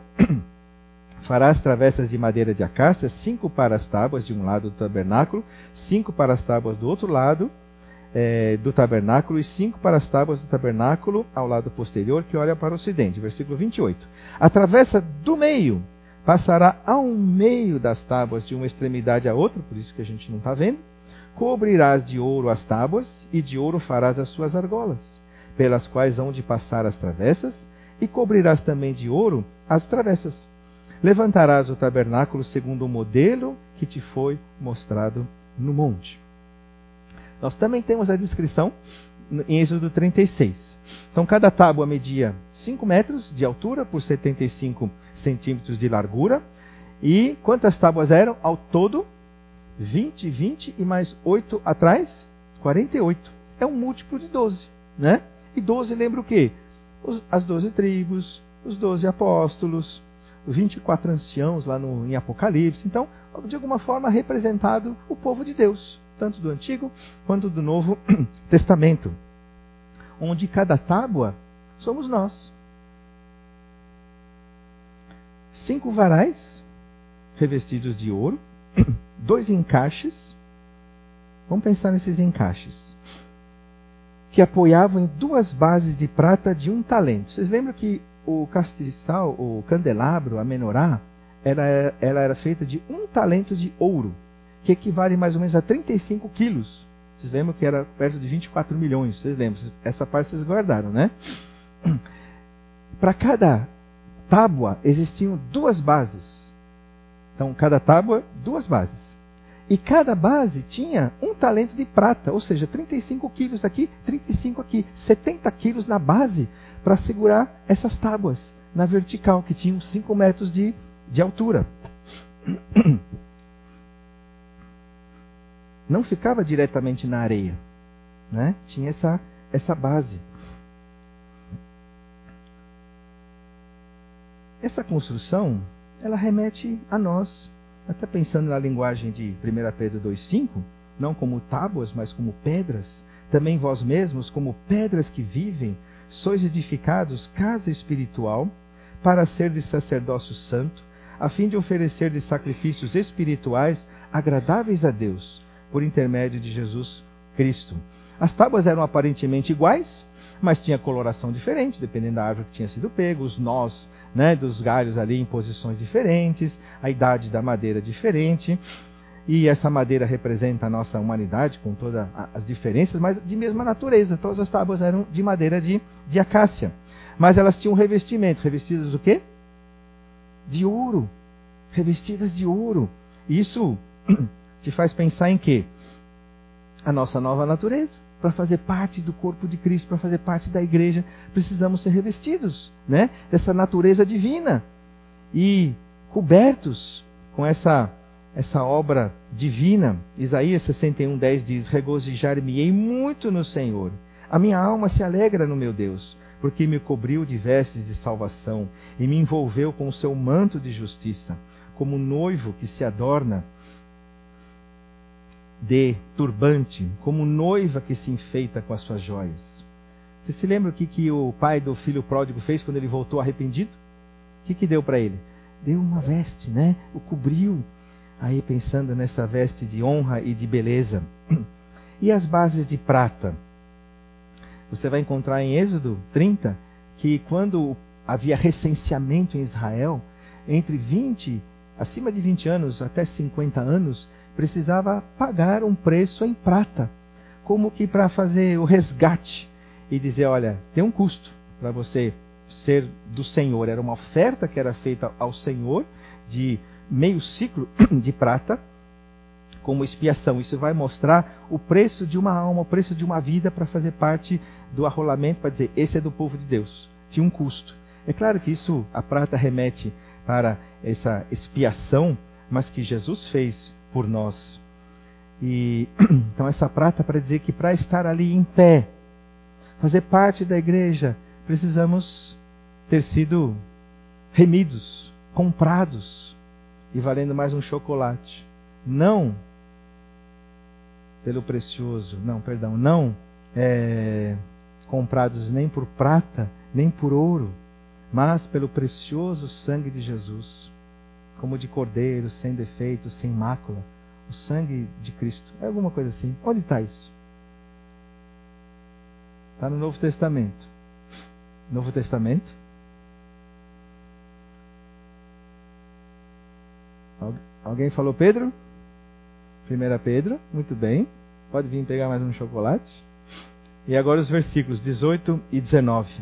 B: Farás travessas de madeira de acácia, cinco para as tábuas de um lado do tabernáculo, cinco para as tábuas do outro lado é, do tabernáculo e cinco para as tábuas do tabernáculo ao lado posterior, que olha para o ocidente. Versículo vinte e oito. A travessa do meio passará ao meio das tábuas de uma extremidade à outra, por isso que a gente não está vendo. Cobrirás de ouro as tábuas e de ouro farás as suas argolas, pelas quais hão de passar as travessas, e cobrirás também de ouro as travessas. Levantarás o tabernáculo segundo o modelo que te foi mostrado no monte. Nós também temos a descrição em Êxodo trinta e seis. Então, cada tábua media cinco metros de altura por setenta e cinco centímetros de largura. E quantas tábuas eram? Ao todo, vinte, vinte e mais oito atrás, quarenta e oito. É um múltiplo de doze, né? E doze lembra o quê? Os, as doze tribos, os doze apóstolos, vinte e quatro anciãos lá no, em Apocalipse. Então, de alguma forma, representado o povo de Deus, tanto do Antigo quanto do Novo Testamento, onde cada tábua somos nós. Cinco varais revestidos de ouro, dois encaixes. Vamos pensar nesses encaixes, que apoiavam em duas bases de prata de um talento. Vocês lembram que o castiçal, o candelabro, a menorá, ela, ela era feita de um talento de ouro, que equivale mais ou menos a trinta e cinco quilos. Vocês lembram que era perto de vinte e quatro milhões? Vocês lembram? Essa parte vocês guardaram, né? Para cada tábua existiam duas bases. Então, cada tábua, duas bases. E cada base tinha um talento de prata, ou seja, trinta e cinco quilos aqui, trinta e cinco aqui, setenta quilos na base, para segurar essas tábuas na vertical, que tinham cinco metros de, de altura. Não ficava diretamente na areia, né? Tinha essa, essa base. Essa construção, ela remete a nós, até pensando na linguagem de primeira Pedro dois, cinco, não como tábuas, mas como pedras. Também vós mesmos, como pedras que vivem, sois edificados casa espiritual, para ser de sacerdócio santo, a fim de oferecer de sacrifícios espirituais agradáveis a Deus, por intermédio de Jesus Cristo. As tábuas eram aparentemente iguais, mas tinha coloração diferente, dependendo da árvore que tinha sido pego, os nós, né, dos galhos ali em posições diferentes, a idade da madeira diferente, e essa madeira representa a nossa humanidade com todas as diferenças, mas de mesma natureza. Todas as tábuas eram de madeira de, de acácia, mas elas tinham revestimento. Revestidas do quê? De ouro. Revestidas de ouro. Isso te faz pensar em quê? A nossa nova natureza. Para fazer parte do corpo de Cristo, para fazer parte da igreja, precisamos ser revestidos, né, dessa natureza divina e cobertos com essa, essa obra divina. Isaías sessenta e um, dez diz: regozijar-me-ei muito no Senhor, a minha alma se alegra no meu Deus, porque me cobriu de vestes de salvação e me envolveu com o seu manto de justiça, como noivo que se adorna de turbante, como noiva que se enfeita com as suas joias. Você se lembra o que, que o pai do filho pródigo fez quando ele voltou arrependido? O que, que deu para ele? Deu uma veste, né? O cobriu. Aí pensando nessa veste de honra e de beleza. E as bases de prata? Você vai encontrar em Êxodo trinta que quando havia recenseamento em Israel, entre vinte, acima de vinte anos até cinquenta anos, precisava pagar um preço em prata, como que para fazer o resgate e dizer, olha, tem um custo para você ser do Senhor. Era uma oferta que era feita ao Senhor de meio ciclo de prata como expiação. Isso vai mostrar o preço de uma alma, o preço de uma vida para fazer parte do arrolamento, para dizer, esse é do povo de Deus. Tinha um custo. É claro que isso, a prata remete para essa expiação, mas que Jesus fez por nós. E então essa prata para dizer que para estar ali em pé, fazer parte da igreja, precisamos ter sido remidos, comprados e valendo mais um chocolate. Não pelo precioso, não, perdão, não é, comprados nem por prata, nem por ouro, mas pelo precioso sangue de Jesus, como de cordeiro, sem defeito, sem mácula, o sangue de Cristo. É alguma coisa assim. Onde está isso? Está no Novo Testamento. Novo Testamento? Alguém falou Pedro? Primeira Pedro, muito bem. Pode vir pegar mais um chocolate. E agora os versículos dezoito e dezenove.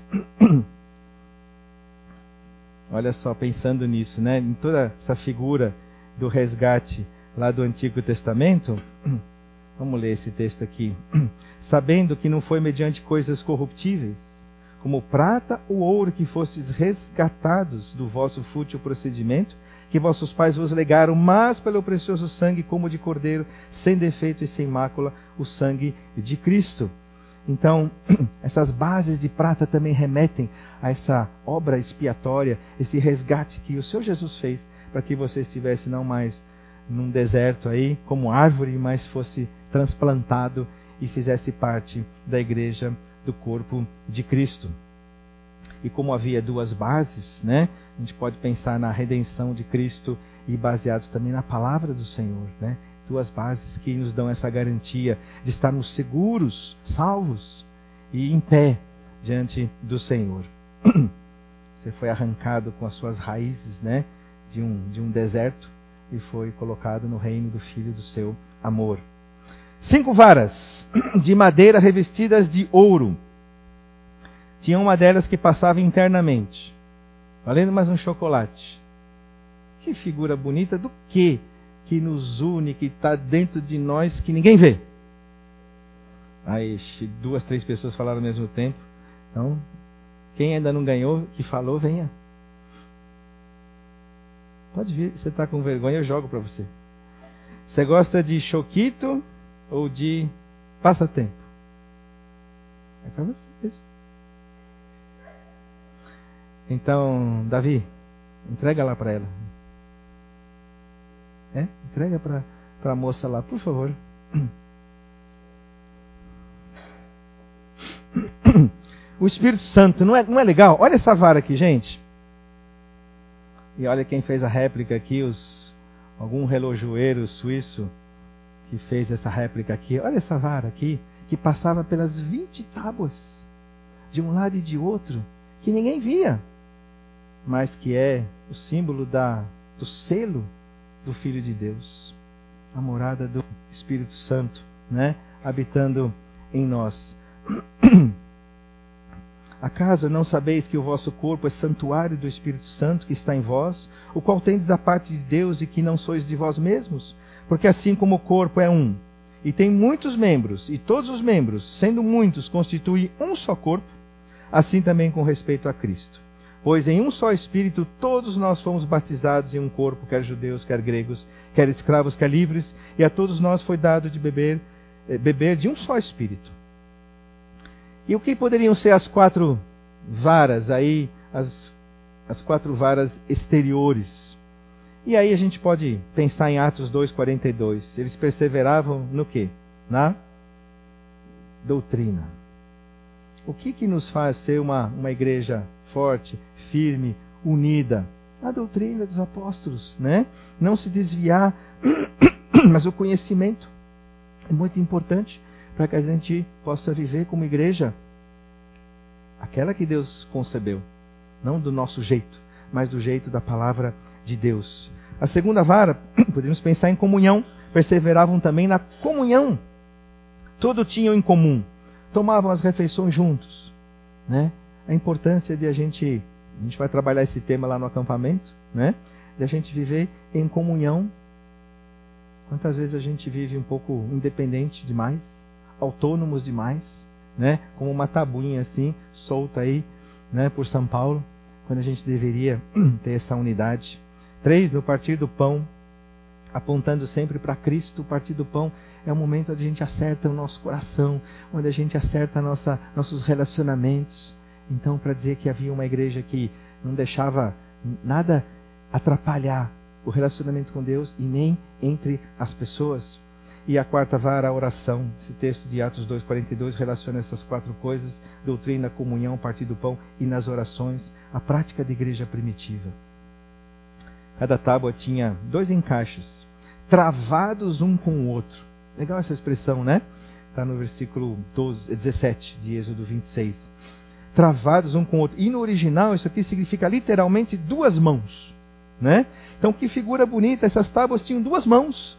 B: Olha só, pensando nisso, né? Em toda essa figura do resgate lá do Antigo Testamento. Vamos ler esse texto aqui. Sabendo que não foi mediante coisas corruptíveis, como prata ou ouro, que fostes resgatados do vosso fútil procedimento, que vossos pais vos legaram, mas pelo precioso sangue, como de cordeiro, sem defeito e sem mácula, o sangue de Cristo. Então, essas bases de prata também remetem a essa obra expiatória, esse resgate que o Senhor Jesus fez, para que você estivesse não mais num deserto aí, como árvore, mas fosse transplantado e fizesse parte da igreja do corpo de Cristo. E como havia duas bases, né? A gente pode pensar na redenção de Cristo e baseados também na palavra do Senhor, né? Duas bases que nos dão essa garantia de estarmos seguros, salvos e em pé diante do Senhor. Você foi arrancado com as suas raízes, né? De um, de um deserto e foi colocado no reino do Filho do seu amor. Cinco varas de madeira revestidas de ouro. Tinha uma delas que passava internamente, valendo mais um chocolate. Que figura bonita do que que nos une, que está dentro de nós, que ninguém vê. Aí duas, três pessoas falaram ao mesmo tempo. Então, quem ainda não ganhou, que falou, venha. Pode vir, você está com vergonha, eu jogo para você. Você gosta de choquito ou de passatempo? É para você mesmo. Então, Davi, entrega lá para ela. É? Entrega para a moça lá, por favor. O Espírito Santo, não é, não é legal? Olha essa vara aqui, gente. E olha quem fez a réplica aqui, os, algum relojoeiro suíço que fez essa réplica aqui. Olha essa vara aqui, que passava pelas vinte tábuas, de um lado e de outro, que ninguém via, mas que é o símbolo da, do selo do Filho de Deus, a morada do Espírito Santo, né, habitando em nós. Acaso não sabeis que o vosso corpo é santuário do Espírito Santo que está em vós, o qual tendes da parte de Deus e que não sois de vós mesmos? Porque assim como o corpo é um, e tem muitos membros, e todos os membros, sendo muitos, constituem um só corpo, assim também com respeito a Cristo. Pois em um só Espírito todos nós fomos batizados em um corpo, quer judeus, quer gregos, quer escravos, quer livres, e a todos nós foi dado de beber, beber de um só Espírito. E o que poderiam ser as quatro varas aí, as, as quatro varas exteriores. E aí a gente pode pensar em Atos dois, quarenta e dois. Eles perseveravam no quê? Na doutrina. O que que nos faz ser uma, uma igreja forte, firme, unida? A doutrina dos apóstolos, né? Não se desviar, mas o conhecimento é muito importante para que a gente possa viver como igreja aquela que Deus concebeu, não do nosso jeito, mas do jeito da palavra de Deus. A segunda vara, podemos pensar em comunhão, perseveravam também na comunhão. Tudo tinham em comum, tomavam as refeições juntos, né? A importância de a gente, a gente vai trabalhar esse tema lá no acampamento, né? De a gente viver em comunhão. Quantas vezes a gente vive um pouco independente demais, autônomos demais, né? Como uma tabuinha assim, solta aí, né? Por São Paulo, quando a gente deveria ter essa unidade. Três, no partir do pão, apontando sempre para Cristo. O partir do pão é o momento onde a gente acerta o nosso coração, onde a gente acerta a nossa, nossos relacionamentos. Então, para dizer que havia uma igreja que não deixava nada atrapalhar o relacionamento com Deus e nem entre as pessoas. E a quarta vara, a oração. Esse texto de Atos dois, quarenta e dois relaciona essas quatro coisas: doutrina, comunhão, partir do pão e nas orações, a prática da igreja primitiva. Cada tábua tinha dois encaixes, travados um com o outro. Legal essa expressão, né? Está no versículo doze, dezessete de Êxodo vinte e seis. Travados um com o outro. E no original isso aqui significa literalmente duas mãos, né? Então que figura bonita, essas tábuas tinham duas mãos.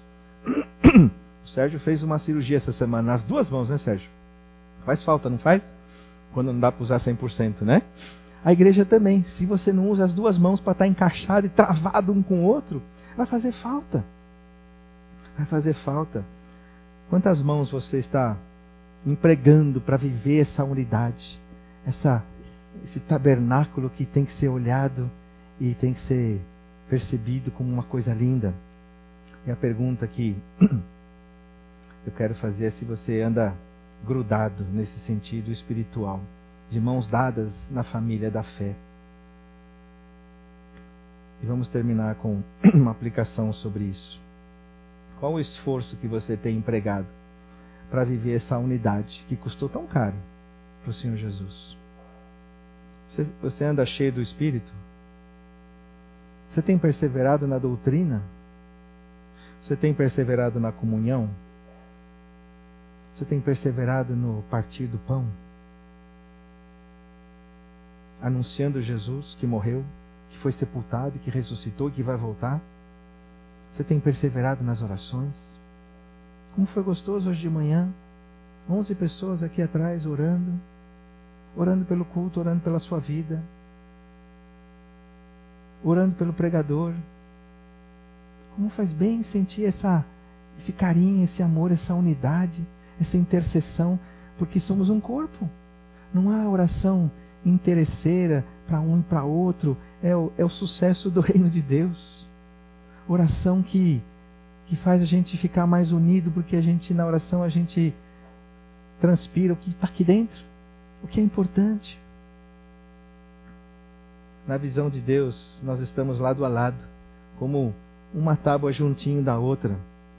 B: O Sérgio fez uma cirurgia essa semana nas duas mãos, né, Sérgio? Faz falta, não faz? Quando não dá para usar cem por cento, né? A igreja também, se você não usa as duas mãos para estar encaixado e travado um com o outro, vai fazer falta. Vai fazer falta. Quantas mãos você está empregando para viver essa unidade? Essa, esse tabernáculo que tem que ser olhado e tem que ser percebido como uma coisa linda. E a pergunta que eu quero fazer é se você anda grudado nesse sentido espiritual, de mãos dadas na família da fé. E vamos terminar com uma aplicação sobre isso. Qual o esforço que você tem empregado para viver essa unidade que custou tão caro para o Senhor Jesus? Você, você anda cheio do Espírito? Você tem perseverado na doutrina? Você tem perseverado na comunhão? Você tem perseverado no partir do pão? Anunciando Jesus que morreu, que foi sepultado, que ressuscitou e que vai voltar? Você tem perseverado nas orações? Como foi gostoso hoje de manhã, onze pessoas aqui atrás orando, orando pelo culto, orando pela sua vida, orando pelo pregador. Como faz bem sentir essa, esse carinho, esse amor, essa unidade, essa intercessão, porque somos um corpo. Não há oração interesseira para um e para outro, é o, é o sucesso do reino de Deus. Oração que, que faz a gente ficar mais unido, porque a gente, na oração, a gente transpira o que está aqui dentro, o que é importante. Na visão de Deus, nós estamos lado a lado, como uma tábua juntinho da outra.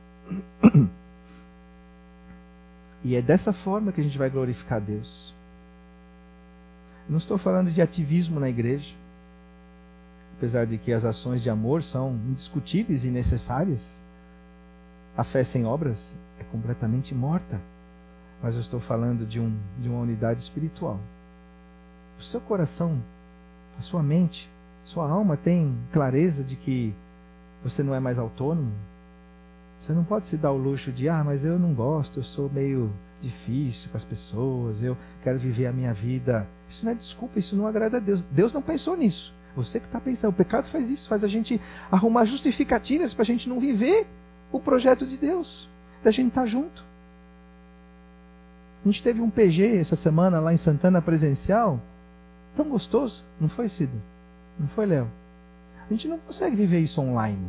B: E é dessa forma que a gente vai glorificar a Deus. Não estou falando de ativismo na igreja, apesar de que as ações de amor são indiscutíveis e necessárias. A fé sem obras é completamente morta. Mas eu estou falando de, um, de uma unidade espiritual. O seu coração, a sua mente, sua alma tem clareza de que você não é mais autônomo? Você não pode se dar o luxo de, ah, mas eu não gosto, eu sou meio difícil com as pessoas, eu quero viver a minha vida. Isso não é desculpa, isso não agrada a Deus. Deus não pensou nisso. Você que está pensando. O pecado faz isso, faz a gente arrumar justificativas para a gente não viver o projeto de Deus, da gente estar junto. A gente teve um P G essa semana lá em Santana presencial, tão gostoso, não foi, Cida? Não foi, Léo? A gente não consegue viver isso online.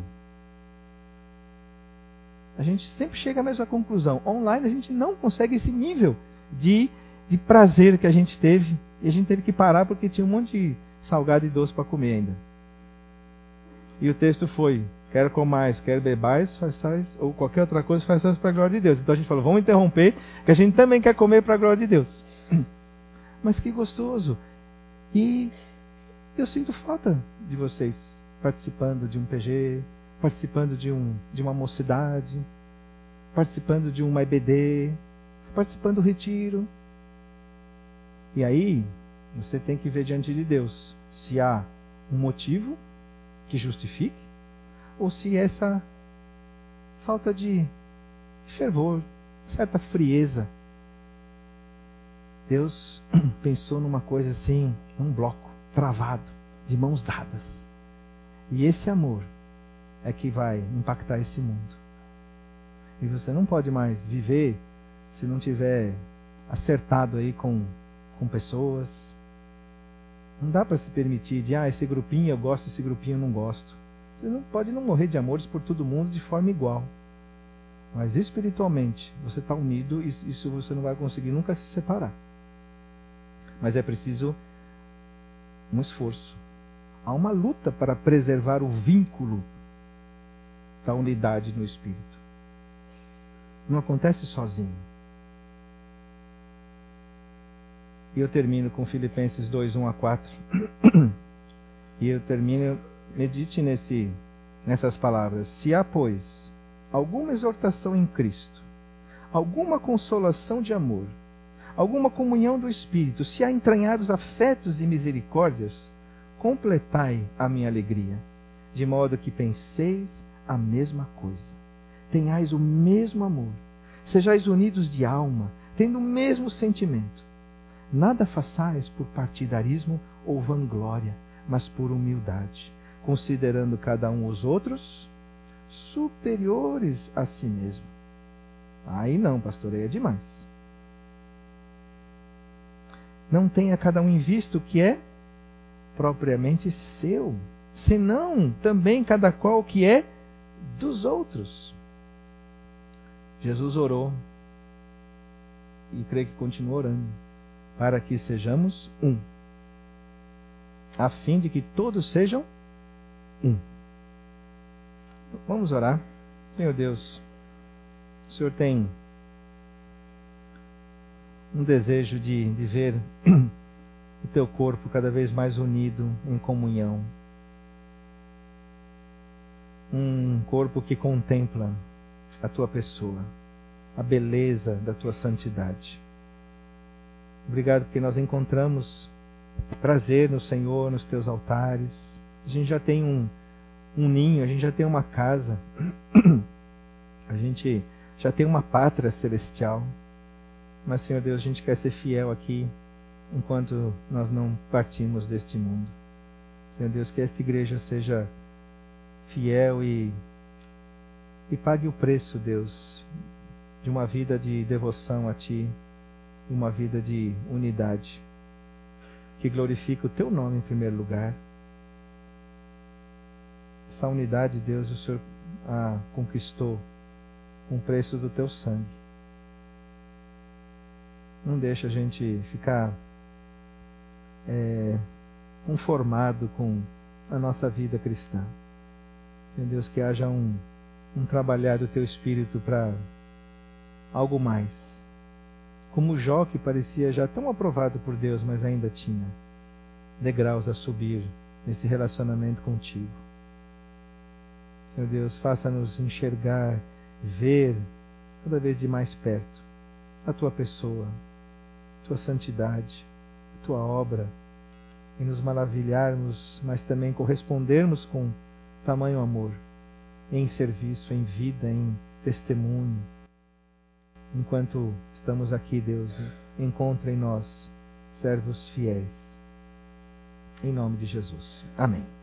B: A gente sempre chega à mesma conclusão. Online a gente não consegue esse nível de, de prazer que a gente teve E a gente teve que parar porque tinha um monte de salgado e doce para comer ainda. E o texto foi: quer comais, quer bebais, façais, ou qualquer outra coisa, façais para a glória de Deus. Então a gente falou, vamos interromper, que a gente também quer comer para a glória de Deus. Mas que gostoso! E eu sinto falta de vocês participando de um P G, participando de, um, de uma mocidade, participando de uma E B D, participando do retiro. E aí, você tem que ver diante de Deus se há um motivo que justifique, ou se essa falta de fervor, certa frieza. Deus pensou numa coisa assim, num bloco, travado, de mãos dadas. E esse amor é que vai impactar esse mundo. E você não pode mais viver se não tiver acertado aí com, com pessoas. Não dá para se permitir de, ah, esse grupinho eu gosto, esse grupinho eu não gosto. Você não pode não morrer de amores por todo mundo de forma igual. Mas espiritualmente, você está unido e isso você não vai conseguir nunca se separar. Mas é preciso um esforço. Há uma luta para preservar o vínculo da unidade no Espírito. Não acontece sozinho. E eu termino com Filipenses dois, um a quatro. E eu termino, medite nesse, nessas palavras. Se há, pois, alguma exortação em Cristo, alguma consolação de amor, alguma comunhão do Espírito, se há entranhados afetos e misericórdias, completai a minha alegria, de modo que penseis a mesma coisa, tenhais o mesmo amor, sejais unidos de alma, tendo o mesmo sentimento. Nada façais por partidarismo ou vanglória, mas por humildade, considerando cada um os outros superiores a si mesmo. Aí não, pastor, aí é demais. Não tenha cada um em vista o que é propriamente seu, senão também cada qual o que é dos outros. Jesus orou, e creio que continua orando, para que sejamos um, a fim de que todos sejam um. Vamos orar. Senhor Deus, o Senhor tem um desejo de, de ver o teu corpo cada vez mais unido em comunhão. Um corpo que contempla a tua pessoa, a beleza da tua santidade. Obrigado porque nós encontramos prazer no Senhor, nos teus altares. A gente já tem um, um ninho, a gente já tem uma casa, a gente já tem uma pátria celestial. Mas, Senhor Deus, a gente quer ser fiel aqui enquanto nós não partimos deste mundo. Senhor Deus, que esta igreja seja fiel e, e pague o preço, Deus, de uma vida de devoção a Ti, uma vida de unidade, que glorifique o Teu nome em primeiro lugar. Essa unidade, Deus, o Senhor a conquistou com o preço do Teu sangue. Não deixa a gente ficar é, conformado com a nossa vida cristã. Senhor Deus, que haja um, um trabalhar do Teu Espírito para algo mais. Como Jó, que parecia já tão aprovado por Deus, mas ainda tinha degraus a subir nesse relacionamento contigo. Senhor Deus, faça-nos enxergar, ver cada vez de mais perto a Tua pessoa, a Tua santidade, a Tua obra, e nos maravilharmos, mas também correspondermos com tamanho amor, em serviço, em vida, em testemunho. Enquanto estamos aqui, Deus, encontra em nós servos fiéis. Em nome de Jesus. Amém.